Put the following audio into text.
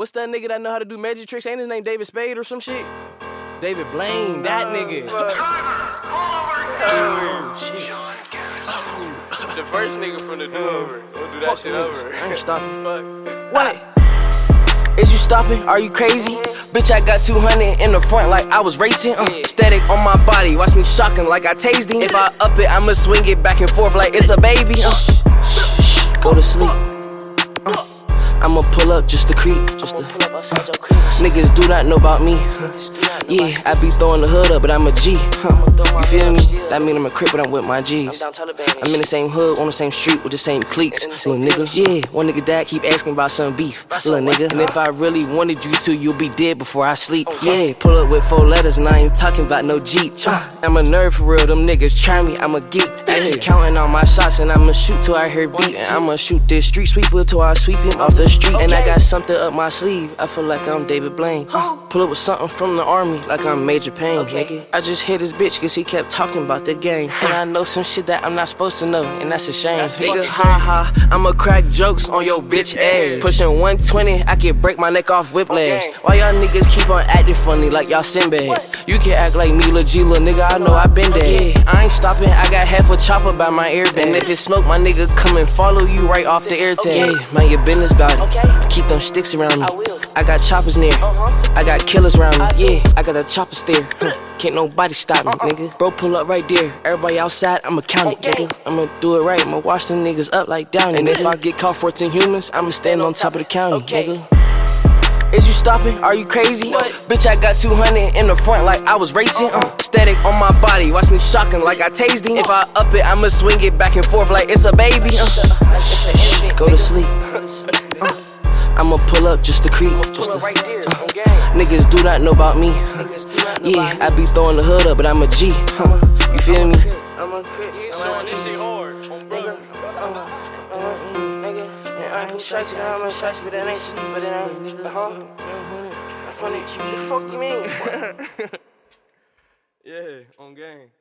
What's that nigga that know how to do magic tricks? Ain't his name David Spade or some shit? David Blaine, that nigga. The first nigga from the do-over. We'll do that shit over. I ain't stopping. What? Is you stopping? Are you crazy? Bitch, I got 200 in the front like I was racing. Static on my body, watch me shocking like I tased him. If I up it, I'ma swing it back and forth like it's a baby. Go to sleep. I'ma pull up just to creep. Niggas do not know about me. Yeah, I be throwing the hood up, but I'm a G. You feel me? That mean I'm a crip, but I'm with my G's. I'm in the same hood, on the same street with the same cleats. Little nigga, yeah, one nigga dad keep asking about some beef. Little nigga, and if I really wanted you to, you'll be dead before I sleep. Yeah, pull up with 4 letters and I ain't talking about no Jeep. I'm a nerd for real, them niggas try me, I'm a geek. I keep counting all my shots and I'ma shoot till I hear beat. And I'ma shoot this street sweeper till I sweep him off the street. And I got something up my sleeve, I feel like I'm David Blaine. Pull up with something from the army, like I'm Major Payne, nigga. I just hit his bitch cause he kept talking about the game. And I know some shit that I'm not supposed to know, and that's a shame. Nigga, ha, I'ma crack jokes on your bitch ass. Pushing 120, I can break my neck off whiplash. Why y'all niggas keep on acting funny like y'all Sinbad? You can act like me, Lil G, lil nigga, I know I been there. Yeah, I ain't stopping, I got half a chopper by my airbag. And if it smoke, my nigga come and follow you right off the air tag. Yeah, mind your business about it. Keep them sticks around me. I got choppers near. I got killers around me. Yeah, I got a chopper stare. Can't nobody stop me, nigga. Bro, pull up right there. Everybody outside, I'ma count it, nigga. I'ma do it right. I'ma wash them niggas up like Downey. And if I get caught 14 humans, I'ma stand on top of the county, nigga. Is you stopping? Are you crazy? Bitch, I got 200 in the front like I was racing. Static on my body, watch me shocking like I tased him. If I up it, I'ma swing it back and forth like it's a baby. Go to sleep. I'ma pull up just to creep. Niggas do not know about me. Yeah, I be throwing the hood up, but I'm a G. You feel me? I'm a crip. So this shit hard, bro. I ain't straight I'm a shot, but that ain't shit, but that ain't nigga. I funny, what the fuck you mean? Yeah, on game.